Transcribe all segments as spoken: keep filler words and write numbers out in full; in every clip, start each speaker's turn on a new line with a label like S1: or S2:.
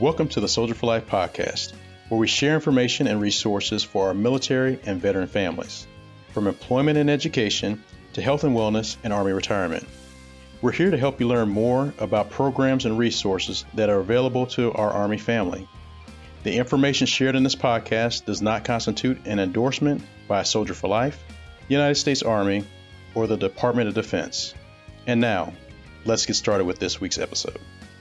S1: Welcome to the Soldier for Life podcast, where we share information and resources for our military and veteran families, from employment and education to health and wellness and Army retirement. We're here to help you learn more about programs and resources that are available to our Army family. The information shared in this podcast does not constitute an endorsement by Soldier for Life, United States Army, or the Department of Defense. And now, let's get started with this week's episode.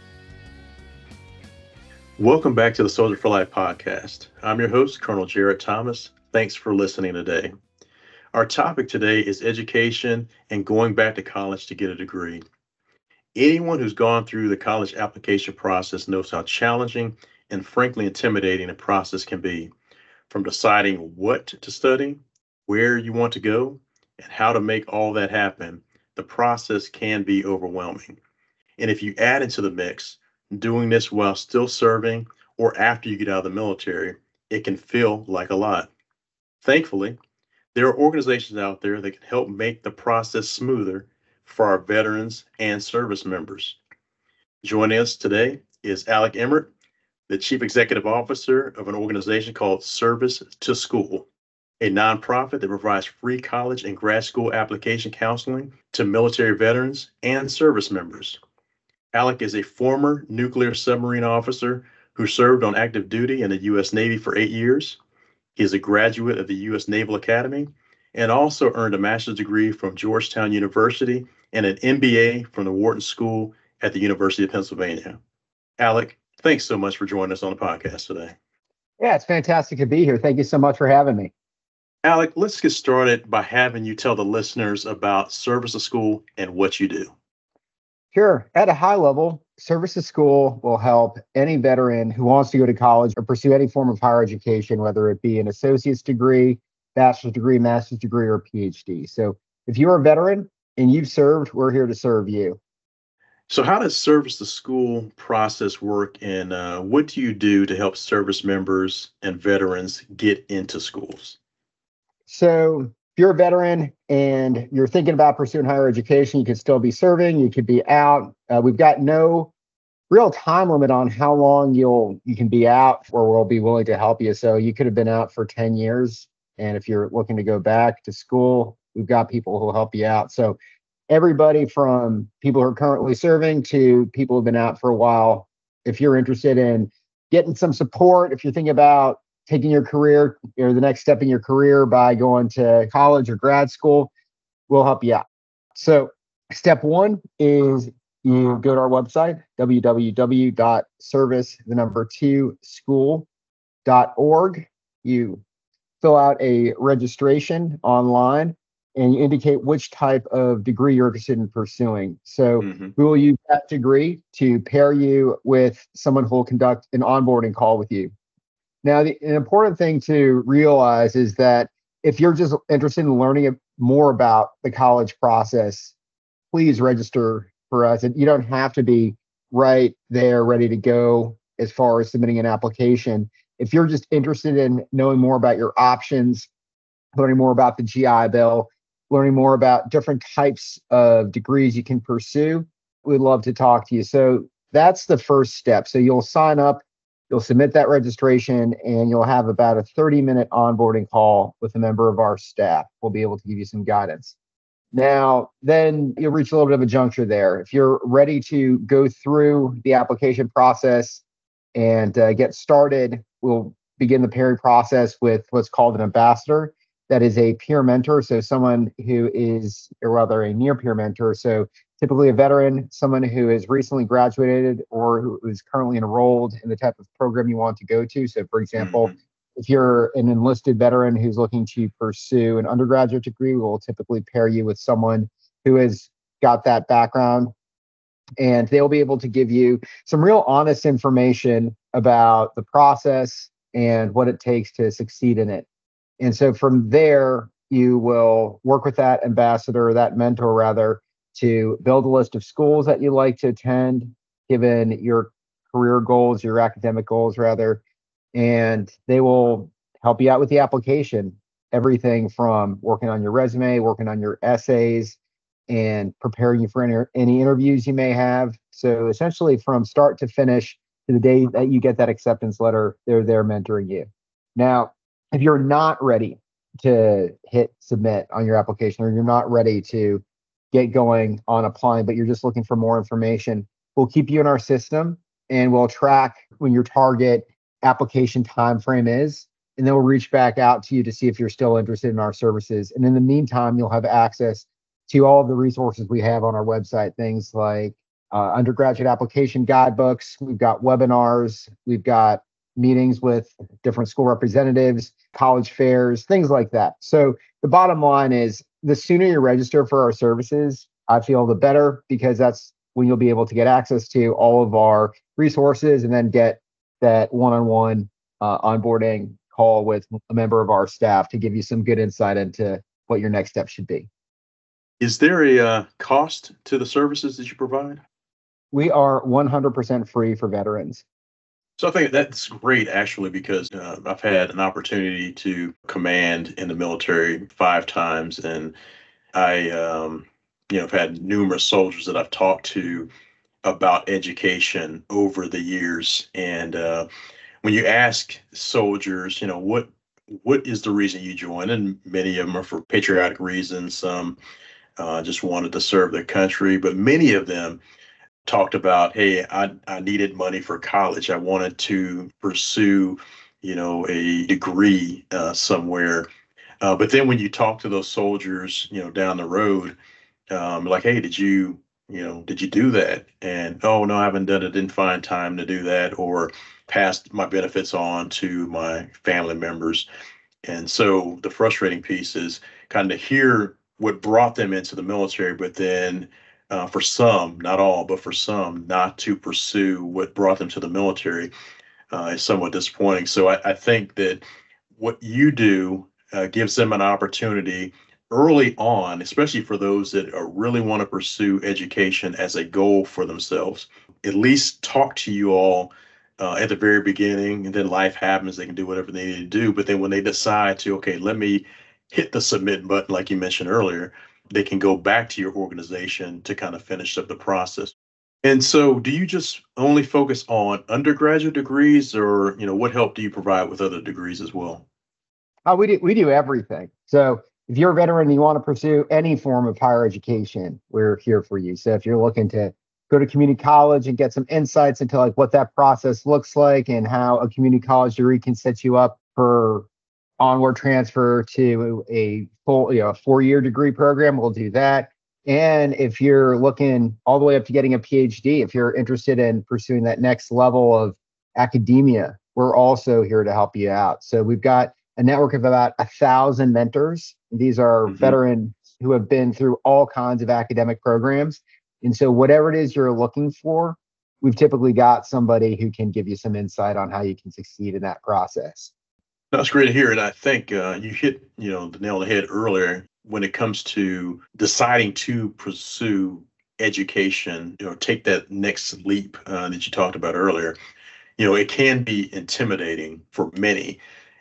S1: Welcome back to the Soldier for Life podcast. I'm your host, Colonel Jared Thomas. Thanks for listening today. Our topic today is education and going back to college to get a degree. Anyone who's gone through the college application process knows how challenging and frankly intimidating the process can be. From deciding what to study, where you want to go, and how to make all that happen, the process can be overwhelming. And if you add into the mix, doing this while still serving or after you get out of the military, it can feel like a lot. Thankfully, there are organizations out there that can help make the process smoother for our veterans and service members. Joining us today is Alec Emmert, the Chief Executive Officer of an organization called Service to School, a nonprofit that provides free college and grad school application counseling to military veterans and service members. Alec is a former nuclear submarine officer who served on active duty in the U S Navy for eight years. He is a graduate of the U S Naval Academy and also earned a master's degree from Georgetown University and an M B A from the Wharton School at the University of Pennsylvania. Alec, thanks so much for joining us on the podcast today.
S2: Yeah, it's fantastic to be here. Thank you so much for having me.
S1: Alec, let's get started by having you tell the listeners about Service to School and what you do.
S2: Sure. At a high level, Service to School will help any veteran who wants to go to college or pursue any form of higher education, whether it be an associate's degree, bachelor's degree, master's degree, or P H D. So if you're a veteran and you've served, we're here to serve you.
S1: So how does Service to School process work, and uh, what do you do to help service members and veterans get into schools?
S2: So if you're a veteran and you're thinking about pursuing higher education, you could still be serving, you could be out. Uh, we've got no real time limit on how long you'll you can be out, or we'll be willing to help you. So you could have been out for ten years. And if you're looking to go back to school, we've got people who will help you out. So everybody from people who are currently serving to people who've been out for a while, if you're interested in getting some support, if you're thinking about taking your career or the next step in your career by going to college or grad school, we'll help you out. So step one is you go to our website, w w w dot service, the number two, school dot org. You fill out a registration online and you indicate which type of degree you're interested in pursuing. So mm-hmm. we will use that degree to pair you with someone who will conduct an onboarding call with you. Now, the, an important thing to realize is that if you're just interested in learning more about the college process, please register for us. And you don't have to be right there ready to go as far as submitting an application. If you're just interested in knowing more about your options, learning more about the G I Bill, learning more about different types of degrees you can pursue, we'd love to talk to you. So that's the first step. So you'll sign up. You'll submit that registration and you'll have about a thirty minute onboarding call with a member of our staff. We'll be able to give you some guidance. Now, then you'll reach a little bit of a juncture there. If you're ready to go through the application process and uh, get started, we'll begin the pairing process with what's called an ambassador. That is a peer mentor. So someone who is, or rather a near peer mentor. So typically a veteran, someone who has recently graduated or who is currently enrolled in the type of program you want to go to. So for example, mm-hmm. if you're an enlisted veteran who's looking to pursue an undergraduate degree, we'll typically pair you with someone who has got that background. And they'll be able to give you some real honest information about the process and what it takes to succeed in it. And so from there, you will work with that ambassador, that mentor rather, to build a list of schools that you like to attend, given your career goals, your academic goals rather, and they will help you out with the application. Everything from working on your resume, working on your essays, and preparing you for any, any interviews you may have. So essentially from start to finish, to the day that you get that acceptance letter, they're there mentoring you. Now, if you're not ready to hit submit on your application, or you're not ready to get going on applying, but you're just looking for more information, we'll keep you in our system and we'll track when your target application time frame is. And then we'll reach back out to you to see if you're still interested in our services. And in the meantime, you'll have access to all of the resources we have on our website, things like uh, undergraduate application guidebooks. We've got webinars. We've got meetings with different school representatives, college fairs, things like that. So the bottom line is the sooner you register for our services, I feel the better, because that's when you'll be able to get access to all of our resources and then get that one-on-one uh, onboarding call with a member of our staff to give you some good insight into what your next step should be.
S1: Is there a uh, cost to the services that you provide?
S2: We are one hundred percent free for veterans.
S1: So I think that's great, actually, because uh, I've had an opportunity to command in the military five times, and I, um, you know, have had numerous soldiers that I've talked to about education over the years. And uh, when you ask soldiers, you know, what what is the reason you join, and many of them are for patriotic reasons. Some uh, just wanted to serve their country, but many of them talked about, hey, I, I needed money for college. I wanted to pursue, you know, a degree uh, somewhere. Uh, but then when you talk to those soldiers, you know, down the road, um, like, hey, did you, you know, did you do that? And, oh, no, I haven't done it. Didn't find time to do that, or passed my benefits on to my family members. And so the frustrating piece is kind of hear what brought them into the military, but then uh, for some, not all, but for some, not to pursue what brought them to the military uh, is somewhat disappointing. So I, I think that what you do uh, gives them an opportunity early on, especially for those that are really want to pursue education as a goal for themselves, at least talk to you all uh, at the very beginning, and then life happens, they can do whatever they need to do. But then when they decide to, okay, let me hit the submit button, like you mentioned earlier, they can go back to your organization to kind of finish up the process. And so do you just only focus on undergraduate degrees, or, you know, what help do you provide with other degrees as well?
S2: Oh, we do, we do everything. So if you're a veteran and you want to pursue any form of higher education, we're here for you. So if you're looking to go to community college and get some insights into like what that process looks like and how a community college degree can set you up for onward transfer to a full, you know, four-year degree program, we'll do that. And if you're looking all the way up to getting a PhD, if you're interested in pursuing that next level of academia, we're also here to help you out. So we've got a network of about a thousand mentors. These are mm-hmm. veterans who have been through all kinds of academic programs. And so whatever it is you're looking for, we've typically got somebody who can give you some insight on how you can succeed in that process.
S1: That's great to hear. And I think uh, you hit, you know, the nail on the head earlier when it comes to deciding to pursue education, you know, take that next leap uh, that you talked about earlier. You know, it can be intimidating for many.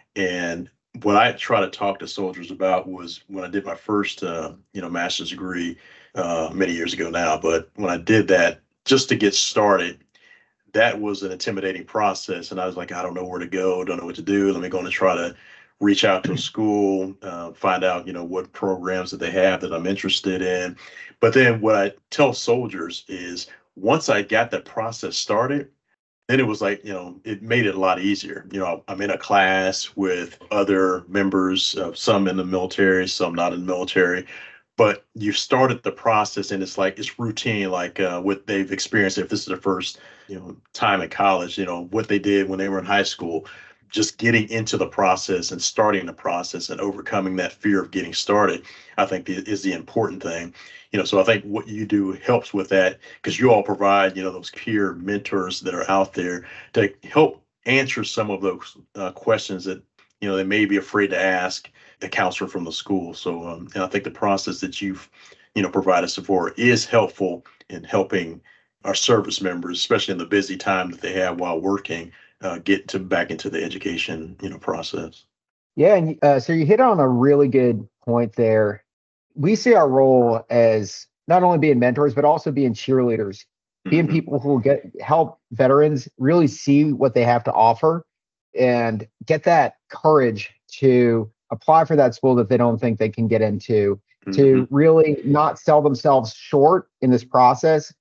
S1: And what I try to talk to soldiers about was when I did my first, uh, you know, master's degree uh, many years ago now. But when I did that, just to get started, that was an intimidating process. And I was like, I don't know where to go, don't know what to do. Let me go and try to reach out to a school, uh, find out, you know, what programs that they have that I'm interested in. But then what I tell soldiers is once I got that process started, then it was like, you know, it made it a lot easier. You know, I'm in a class with other members, uh, some in the military, some not in the military. But you started the process and it's like, it's routine, like uh, what they've experienced. If this is their first, you know, time in college, you know, what they did when they were in high school, just getting into the process and starting the process and overcoming that fear of getting started, I think is the important thing. You know, so I think what you do helps with that because you all provide, you know, those peer mentors that are out there to help answer some of those uh, questions that, you know, they may be afraid to ask the counselor from the school. So, um, and I think the process that you've, you know, provided support is helpful in helping our service members, especially in the busy time that they have while working, uh, get to back into the education, you know, process.
S2: Yeah, and uh, so you hit on a really good point there. We see our role as not only being mentors, but also being cheerleaders being
S1: Mm-hmm.
S2: people who will get help veterans really see what they have to offer and get that courage to apply for that school that they don't think they can get into,
S1: Mm-hmm.
S2: to really not sell themselves short in this process,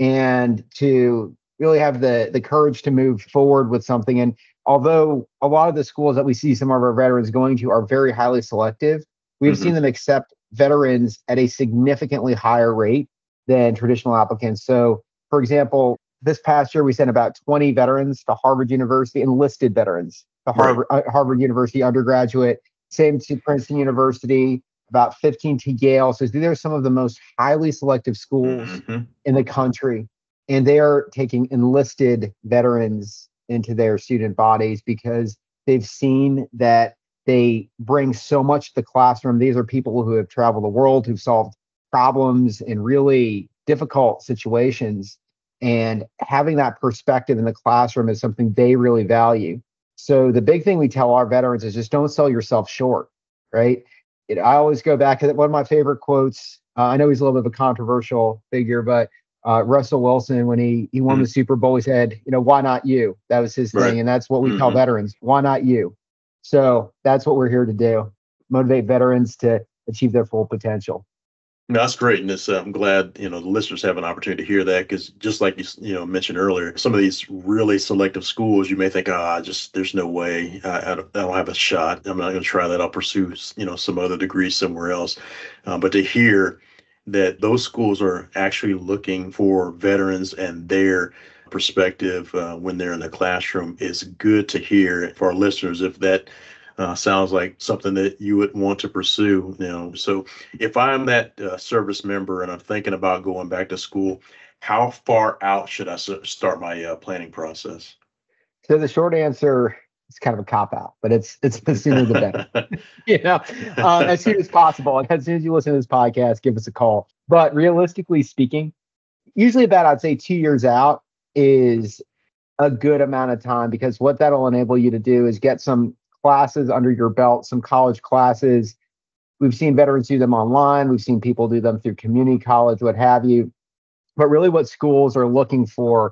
S2: and to really have the the courage to move forward with something. And although a lot of the schools that we see some of our veterans going to are very highly selective, we've
S1: Mm-hmm.
S2: seen them accept veterans at a significantly higher rate than traditional applicants. So, for example, this past year we sent about twenty veterans to Harvard University, enlisted veterans to
S1: Right.
S2: Harvard uh, Harvard University undergraduate. Same to Princeton University, about fifteen to Yale. So these are some of the most highly selective schools
S1: Mm-hmm.
S2: in the country, and they are taking enlisted veterans into their student bodies because they've seen that they bring so much to the classroom. These are people who have traveled the world, who've solved problems in really difficult situations. And having that perspective in the classroom is something they really value. So the big thing we tell our veterans is just don't sell yourself short, right? It, I always go back to one of my favorite quotes. Uh, I know he's a little bit of a controversial figure, but uh, Russell Wilson, when he he won
S1: Mm-hmm.
S2: the Super Bowl, he said, you know, why not you? That was his
S1: Right.
S2: thing. And that's what we tell
S1: Mm-hmm.
S2: veterans. Why not you? So that's what we're here to do. Motivate veterans to achieve their full potential.
S1: No, that's great, and it's, uh, I'm glad you know the listeners have an opportunity to hear that, because just like you s- you know mentioned earlier, some of these really selective schools, you may think, ah, just there's no way, I, I, don't, I don't have a shot. I'm not going to try that. I'll pursue s- you know some other degree somewhere else. Uh, but to hear that those schools are actually looking for veterans and their perspective uh, when they're in the classroom is good to hear for our listeners. If that uh, sounds like something that you would want to pursue, you know, so if I'm that uh, service member and I'm thinking about going back to school, how far out should I s- start my uh, planning process?
S2: So the short answer is kind of a cop out, but it's it's the sooner the better. You know, uh, as soon as possible. And as soon as you listen to this podcast, give us a call. But realistically speaking, usually about I'd say two years out is a good amount of time, because what that'll enable you to do is get some classes under your belt, some college classes. We've seen veterans do them online. We've seen people do them through community college, what have you. But really, what schools are looking for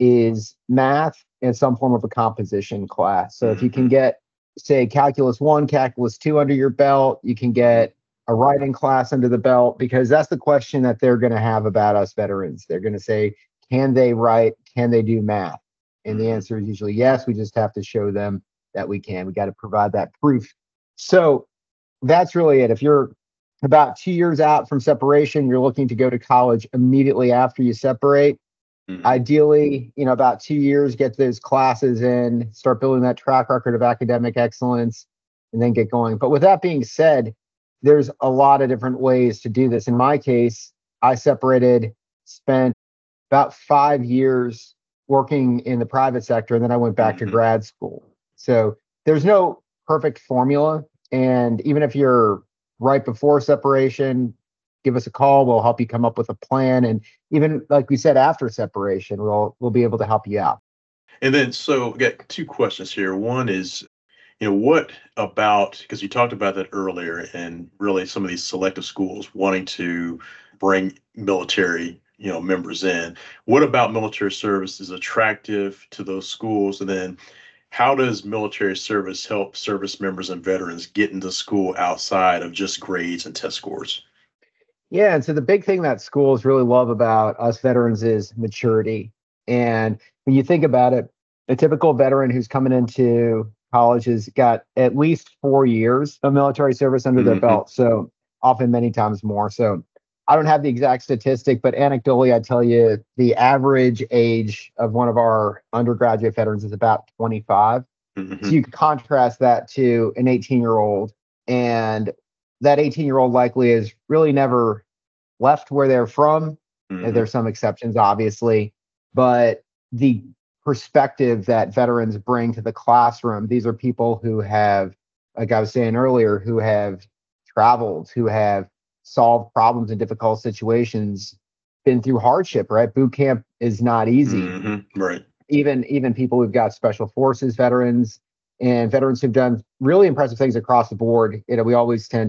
S2: is math and some form of a composition class. So if you can
S1: Hmm.
S2: get, say, calculus one, calculus two under your belt, you can get a writing class under the belt, because that's the question that they're going to have about us veterans. They're going to say, can they write? Can they do math? And the
S1: Hmm.
S2: answer is usually yes. We just have to show them that we can. We got to provide that proof. So that's really it. If you're about two years out from separation, you're looking to go to college immediately after you separate.
S1: Hmm.
S2: Ideally, you know, about two years, get those classes in, start building that track record of academic excellence, and then get going. But with that being said, there's a lot of different ways to do this. In my case, I separated, spent about five years working in the private sector, and then I went back to
S1: Hmm.
S2: grad school. So there's no perfect formula. And even if you're right before separation, give us a call. We'll help you come up with a plan. And even like we said, after separation, we'll we'll be able to help you out.
S1: And then, so we got two questions here. One is, you know, what about, because you talked about that earlier, and really some of these selective schools wanting to bring military, you know, members in. What about military service is attractive to those schools? And then how does military service help service members and veterans get into school outside of just grades and test scores?
S2: Yeah, and so the big thing that schools really love about us veterans is maturity. And when you think about it, a typical veteran who's coming into college has got at least four years of military service under their
S1: Hmm.
S2: belt. So often many times more. So I don't have the exact statistic, but anecdotally, I tell you the average age of one of our undergraduate veterans is about twenty-five. So
S1: Hmm.
S2: you contrast that to an eighteen year old, and that eighteen year old likely has really never left where they're from. And
S1: Hmm.
S2: there's some exceptions, obviously, but the perspective that veterans bring to the classroom, these are people who have, like I was saying earlier, who have traveled, who have solved problems in difficult situations, been through hardship, right? Boot camp is not easy.
S1: Hmm. Right.
S2: Even even people who've got special forces veterans and veterans who've done really impressive things across the board. You know, we always tend to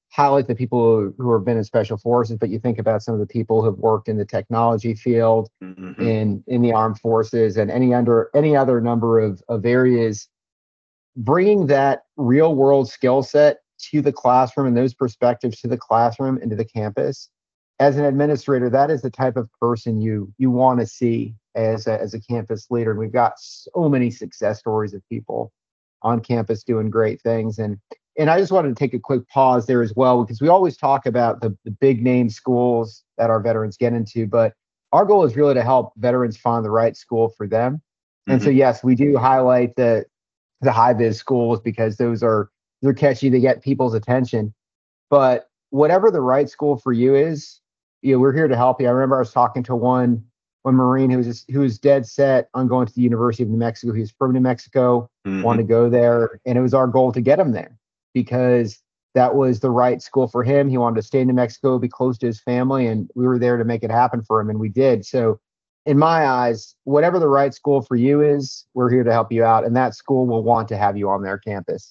S2: highlight the people who have been in special forces, but you think about some of the people who have worked in the technology field,
S1: Mm-hmm.
S2: in in the armed forces, and any under any other number of of areas. Bringing that real world skill set to the classroom and those perspectives to the classroom and to the campus. As an administrator, that is the type of person you you want to see as a, as a campus leader. And we've got so many success stories of people on campus doing great things. And and I just wanted to take a quick pause there as well, because we always talk about the, the big name schools that our veterans get into, but our goal is really to help veterans find the right school for them. And
S1: Mm-hmm.
S2: so, yes, we do highlight the the high vis schools because those are they're catchy, they get people's attention. But whatever the right school for you is, you know, we're here to help you. I remember I was talking to one one Marine who was just, who was dead set on going to the University of New Mexico. He was from New Mexico,
S1: Mm-hmm.
S2: wanted to go there, and it was our goal to get him there because that was the right school for him. He wanted to stay in New Mexico, be close to his family, and we were there to make it happen for him, and we did. So in my eyes, whatever the right school for you is, we're here to help you out, and that school will want to have you on their campus.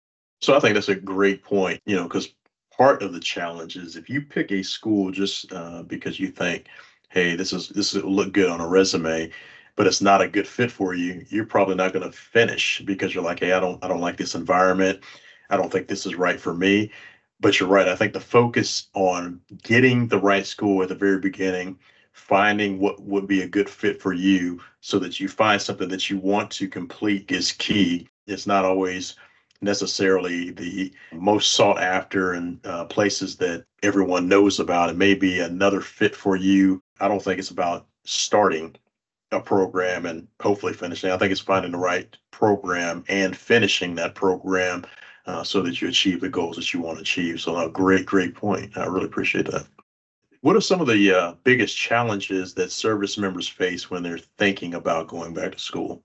S1: So I think that's a great point, you know, because part of the challenge is if you pick a school just uh, because you think, hey, this is this will look good on a resume, but it's not a good fit for you, you're probably not going to finish because you're like, hey, I don't I don't like this environment. I don't think this is right for me. But you're right. I think the focus on getting the right school at the very beginning, finding what would be a good fit for you so that you find something that you want to complete is key. It's not always necessarily the most sought after and uh, places that everyone knows about. It may be another fit for you. I don't think it's about starting a program and hopefully finishing. I think it's finding the right program and finishing that program uh, so that you achieve the goals that you want to achieve. So, a great, great point. I really appreciate that. What are some of the uh, biggest challenges that service members face when they're thinking about going back to school?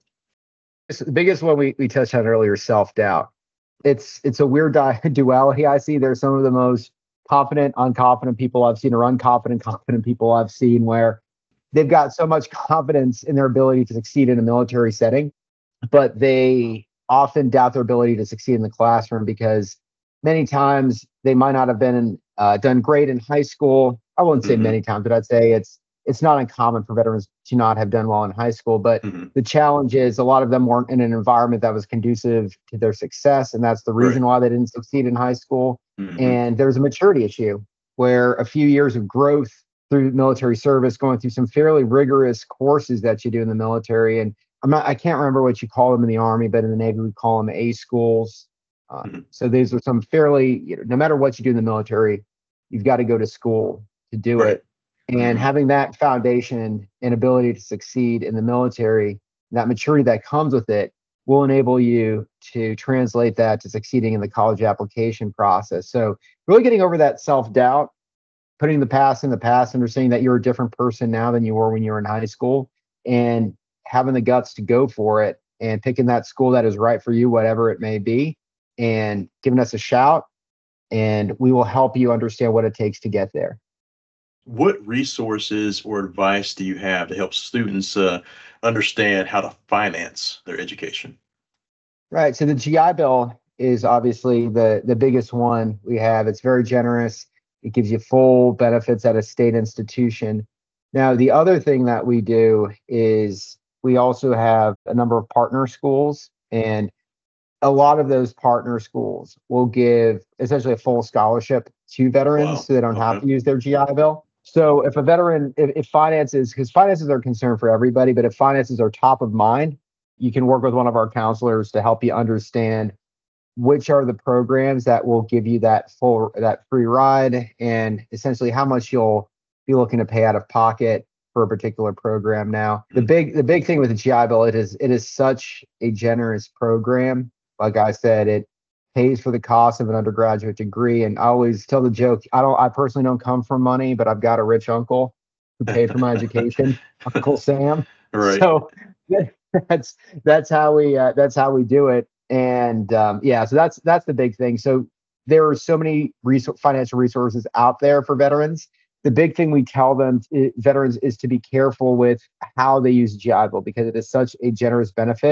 S2: The biggest one we, we touched on earlier, self-doubt. It's it's a weird di- duality I see. There's some of the most confident, unconfident people I've seen, or unconfident, confident people I've seen, where they've got so much confidence in their ability to succeed in a military setting, but they often doubt their ability to succeed in the classroom because many times they might not have been uh, done great in high school. I wouldn't say
S1: Mm-hmm.
S2: many times, but I'd say it's it's not uncommon for veterans to not have done well in high school. But
S1: Mm-hmm.
S2: the challenge is a lot of them weren't in an environment that was conducive to their success, and that's the reason
S1: Right.
S2: why they didn't succeed in high school.
S1: Mm-hmm.
S2: And there's a maturity issue where a few years of growth through military service, going through some fairly rigorous courses that you do in the military. And I'm not, I can't remember what you call them in the Army, but in the Navy, we call them A schools. Uh,
S1: Mm-hmm.
S2: so these are some fairly, you know, no matter what you do in the military, you've got to go to school to do
S1: Right.
S2: it. And
S1: Mm-hmm.
S2: having that foundation and ability to succeed in the military, that maturity that comes with it, will enable you to translate that to succeeding in the college application process. So really getting over that self-doubt, putting the past in the past, understanding that you're a different person now than you were when you were in high school, and having the guts to go for it and picking that school that is right for you, whatever it may be, and giving us a shout, and we will help you understand what it takes to get there.
S1: What resources or advice do you have to help students uh, understand how to finance their education?
S2: Right. So the G I Bill is obviously the the biggest one we have. It's very generous. It gives you full benefits at a state institution. Now, the other thing that we do is we also have a number of partner schools, and a lot of those partner schools will give essentially a full scholarship to veterans
S1: Wow.
S2: so they don't have
S1: Okay.
S2: to use their G I Bill. So if a veteran, if, if finances, because finances are a concern for everybody, but if finances are top of mind, you can work with one of our counselors to help you understand which are the programs that will give you that full, that free ride, and essentially how much you'll be looking to pay out of pocket for a particular program. Now, the
S1: Mhm.
S2: big, the big thing with the G I Bill, it is, it is such a generous program. Like I said, it pays for the cost of an undergraduate degree. And I always tell the joke, I don't, I personally don't come from money, but I've got a rich uncle who paid for my education, Uncle Sam.
S1: Right.
S2: So that's, that's how we, uh, that's how we do it. And um, yeah, so that's, that's the big thing. So there are so many resor- financial resources out there for veterans. The big thing we tell them, uh, veterans, is to be careful with how they use G I Bill, because it is such a generous benefit.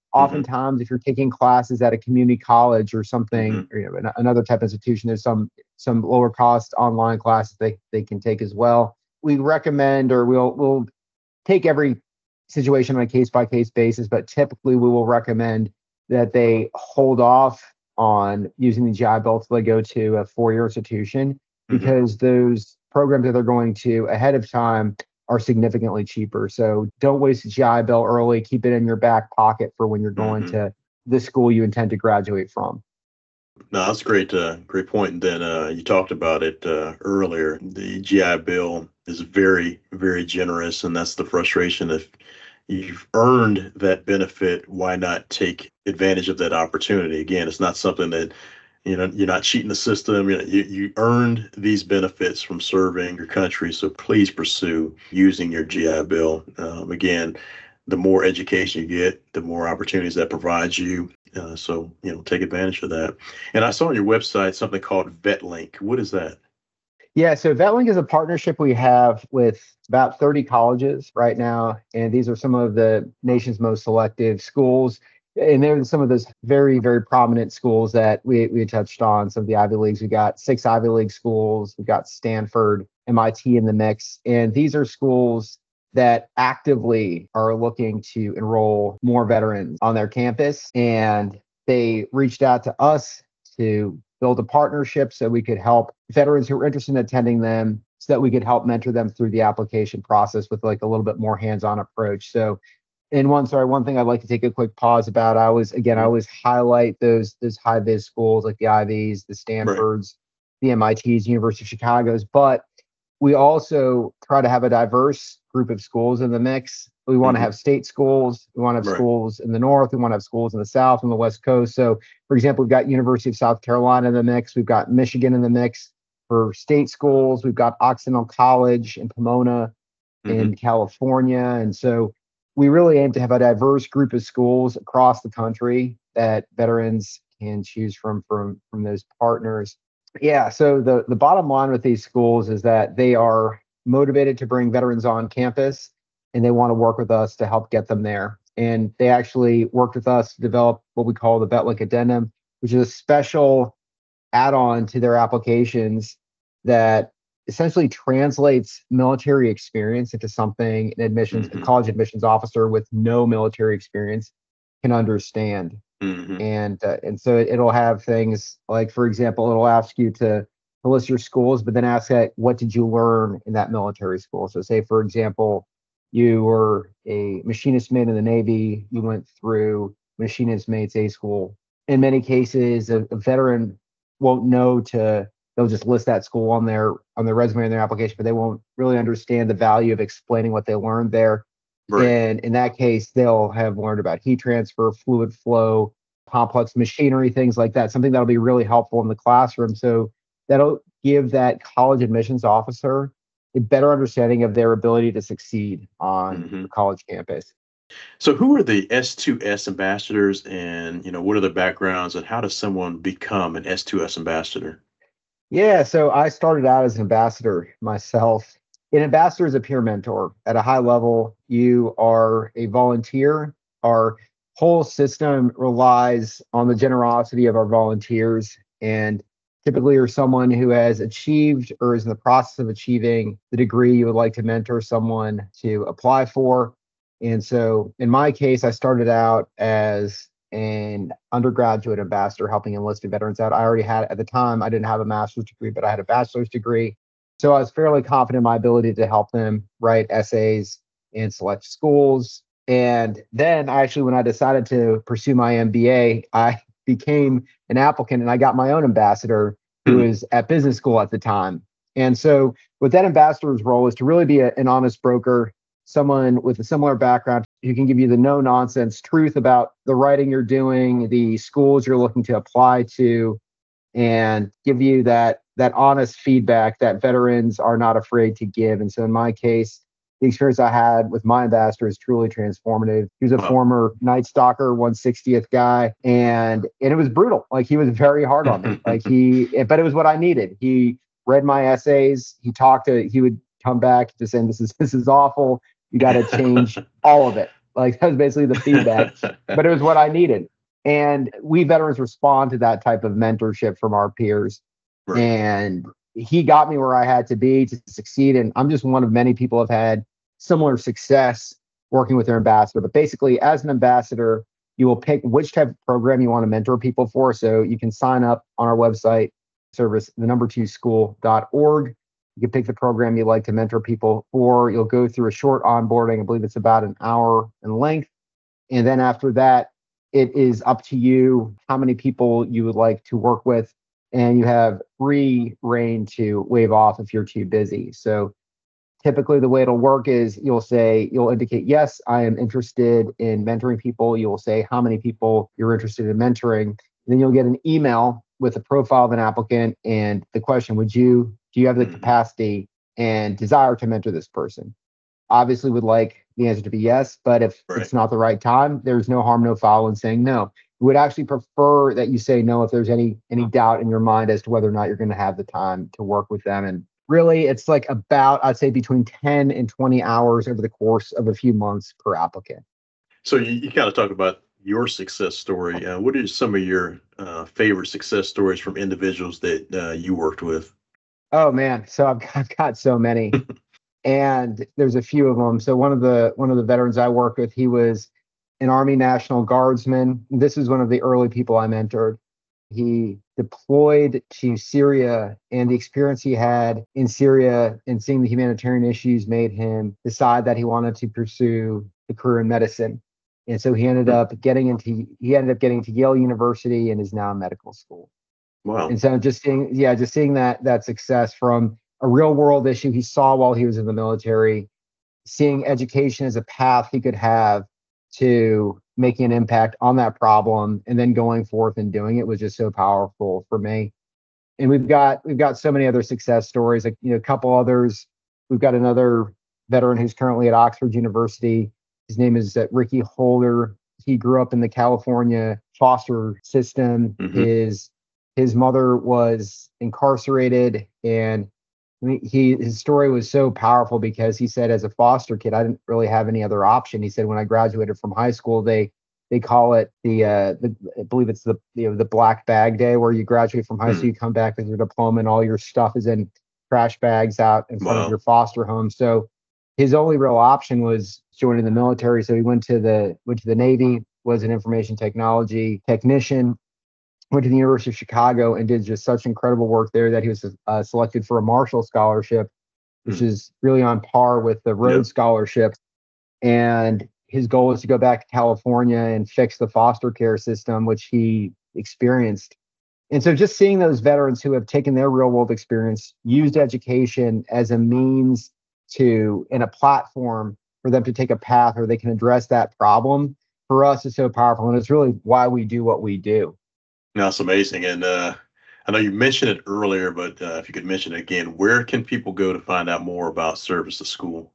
S2: Oftentimes, if you're taking classes at a community college or something,
S1: Mm-hmm.
S2: or, you know, an- another type of institution, there's some some lower cost online classes they, they can take as well. We recommend, or we'll we'll take every situation on a case by case basis, but typically we will recommend that they hold off on using the G I Bill till they go to a four year institution,
S1: Mm-hmm.
S2: because those programs that they're going to ahead of time are significantly cheaper. So don't waste the G I Bill early. Keep it in your back pocket for when you're going
S1: Mm-hmm.
S2: to the school you intend to graduate from.
S1: No, that's a great, uh, great point. And then uh, you talked about it uh, earlier. The G I Bill is very, very generous, and that's the frustration. If you've earned that benefit, why not take advantage of that opportunity? Again, it's not something that, you know, you're not cheating the system. You know, you, you earned these benefits from serving your country, so please pursue using your G I Bill. Um, again, the more education you get, the more opportunities that provides you. Uh, so, you know, take advantage of that. And I saw on your website something called VetLink. What is that?
S2: Yeah, so VetLink is a partnership we have with about thirty colleges right now. And these are some of the nation's most selective schools. And they're some of those very, very prominent schools that we, we touched on, some of the Ivy Leagues. We got six Ivy League schools. We got Stanford, M I T in the mix. And these are schools that actively are looking to enroll more veterans on their campus. And they reached out to us to build a partnership so we could help veterans who are interested in attending them, so that we could help mentor them through the application process with like a little bit more hands-on approach. So, and one, sorry, one thing I'd like to take a quick pause about, I always, again, I always highlight those, those high vis schools like the Ivies, the
S1: Right.
S2: Stanfords, the M I Ts, University of Chicago's, but we also try to have a diverse group of schools in the mix. We want to
S1: Mhm.
S2: have state schools. We want to have
S1: Right.
S2: schools in the north. We want to have schools in the south and the west coast. So, for example, we've got University of South Carolina in the mix. We've got Michigan in the mix for state schools. We've got Occidental College in Pomona in
S1: Mhm.
S2: California. And so we really aim to have a diverse group of schools across the country that veterans can choose from from, from those partners. Yeah, so the, the bottom line with these schools is that they are motivated to bring veterans on campus, and they want to work with us to help get them there. And they actually worked with us to develop what we call the VetLink Addendum, which is a special add-on to their applications that essentially translates military experience into something an admissions, a
S1: Mhm.
S2: college admissions officer with no military experience can understand.
S1: Mhm.
S2: And uh, and so it, it'll have things like, for example, it'll ask you to, to list your schools, but then ask that, what did you learn in that military school? So say, for example, you were a machinist mate in the Navy, you went through machinist mates A school. In many cases, a, a veteran won't know to, they'll just list that school on their on their resume and their application, but they won't really understand the value of explaining what they learned there.
S1: Right.
S2: And in that case, they'll have learned about heat transfer, fluid flow, complex machinery, things like that, something that'll be really helpful in the classroom. So that'll give that college admissions officer a better understanding of their ability to succeed on
S1: Mhm.
S2: the college campus.
S1: So who are the S two S ambassadors, and, you know, what are the backgrounds, and how does someone become an S two S ambassador?
S2: Yeah, so I started out as an ambassador myself. An ambassador is a peer mentor. At a high level, you are a volunteer. Our whole system relies on the generosity of our volunteers. And typically, you're someone who has achieved or is in the process of achieving the degree you would like to mentor someone to apply for. And so in my case, I started out as an undergraduate ambassador helping enlisted veterans out. I already had, at the time, I didn't have a master's degree, but I had a bachelor's degree. So I was fairly confident in my ability to help them write essays in select schools. And then actually, when I decided to pursue my M B A, I became an applicant and I got my own ambassador who
S1: Hmm.
S2: was at business school at the time. And so what that ambassador's role is to really be a, an honest broker, someone with a similar background who can give you the no nonsense truth about the writing you're doing, the schools you're looking to apply to, and give you that that honest feedback that veterans are not afraid to give. And so in my case, the experience I had with my ambassador is truly transformative. He was a
S1: Wow.
S2: former Night Stalker one sixtieth guy, and and it was brutal. Like, he was very hard on me. Like he, but it was what I needed. He read my essays. He talked to. He would come back to saying, "This is this is awful. You got to change all of it." Like that was basically the feedback, but it was what I needed. And we veterans respond to that type of mentorship from our peers. Right. And he got me where I had to be to succeed. And I'm just one of many people have had similar success working with their ambassador. But basically, as an ambassador, you will pick which type of program you want to mentor people for. So you can sign up on our website, service the number two school dot org. You can pick the program you'd like to mentor people for. You'll go through a short onboarding. I believe it's about an hour in length. And then after that, it is up to you how many people you would like to work with. And you have free reign to waive off if you're too busy. So typically the way it'll work is you'll say, you'll indicate, yes, I am interested in mentoring people. You'll say how many people you're interested in mentoring. Then you'll get an email with a profile of an applicant and the question, would you, do you have the capacity and desire to mentor this person? Obviously would like the answer to be yes, but if right. it's not the right time, there's no harm, no foul in saying no. We would actually prefer that you say no if there's any any doubt in your mind as to whether or not you're going to have the time to work with them. And really, it's like about, I'd say, between ten and twenty hours over the course of a few months per applicant.
S1: So you, you kind of talk about your success story. Uh, what are some of your uh, favorite success stories from individuals that uh, you worked with?
S2: Oh, man. So I've, I've got so many. And there's a few of them. So one of the one of the veterans I worked with, he was an Army National Guardsman. This is one of the early people I mentored. He deployed to Syria, and the experience he had in Syria and seeing the humanitarian issues made him decide that he wanted to pursue the career in medicine. And so he ended up getting into he ended up getting to Yale University and is now in medical school.
S1: Wow.
S2: And so just seeing, yeah, just seeing that that success from a real world issue he saw while he was in the military, seeing education as a path he could have to making an impact on that problem, and then going forth and doing it was just so powerful for me. And we've got we've got so many other success stories, like you know, a couple others. We've got another veteran who's currently at Oxford University. His name is uh, Ricky Holder. He grew up in the California foster system. Mm-hmm. His his mother was incarcerated, and he his story was so powerful because he said, as a foster kid, I didn't really have any other option. He said, when I graduated from high school, they they call it the uh, the I believe it's the you know the black bag day, where you graduate from high mm. school, you come back with your diploma, and all your stuff is in trash bags out in front wow. of your foster home. So his only real option was joining the military. So he went to the went to the Navy, was an information technology technician. Went to the University of Chicago and did just such incredible work there that he was uh, selected for a Marshall Scholarship, which mm. is really on par with the Rhodes yep. Scholarship. And his goal was to go back to California and fix the foster care system, which he experienced. And so just seeing those veterans who have taken their real world experience, used education as a means to, and a platform for them to take a path where they can address that problem, for us is so powerful. And it's really why we do what we do.
S1: That's amazing. And uh, I know you mentioned it earlier, but uh, if you could mention it again, where can people go to find out more about Service to School?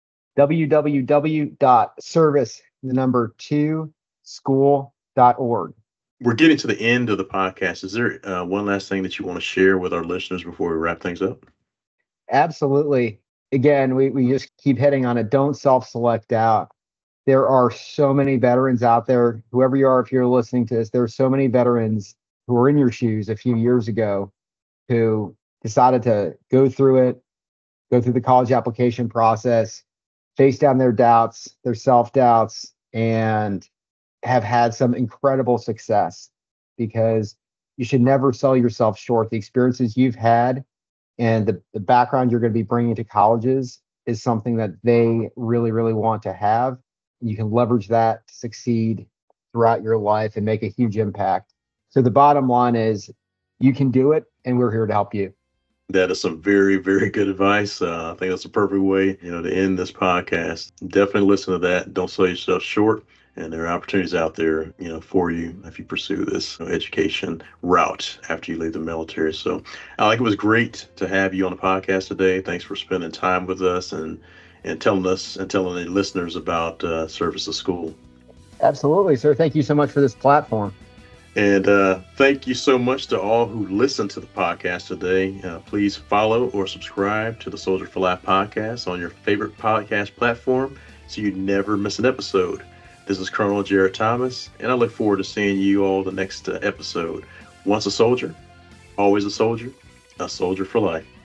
S2: w w w dot service, the number two, school dot org.
S1: We're getting to the end of the podcast. Is there uh, one last thing that you want to share with our listeners before we wrap things up?
S2: Absolutely. Again, we, we just keep hitting on it. Don't self-select out. There are so many veterans out there, whoever you are, if you're listening to this, there are so many veterans who were in your shoes a few years ago who decided to go through it, go through the college application process, face down their doubts, their self-doubts, and have had some incredible success, because you should never sell yourself short. The experiences you've had and the, the background you're going to be bringing to colleges is something that they really, really want to have. You can leverage that to succeed throughout your life and make a huge impact. So the bottom line is you can do it, and we're here to help you.
S1: That is some very, very good advice. Uh, I think that's a perfect way, you know, to end this podcast. Definitely listen to that. Don't sell yourself short. And there are opportunities out there, you know, for you if you pursue this you know, education route after you leave the military. So, Alec, it was great to have you on the podcast today. Thanks for spending time with us and and telling us and telling the listeners about uh, Service to School.
S2: Absolutely, sir. Thank you so much for this platform.
S1: And uh, thank you so much to all who listened to the podcast today. Uh, please follow or subscribe to the Soldier for Life podcast on your favorite podcast platform. so you never miss an episode. This is Colonel Jared Thomas, and I look forward to seeing you all the next uh, episode. Once a soldier, always a soldier, a soldier for life.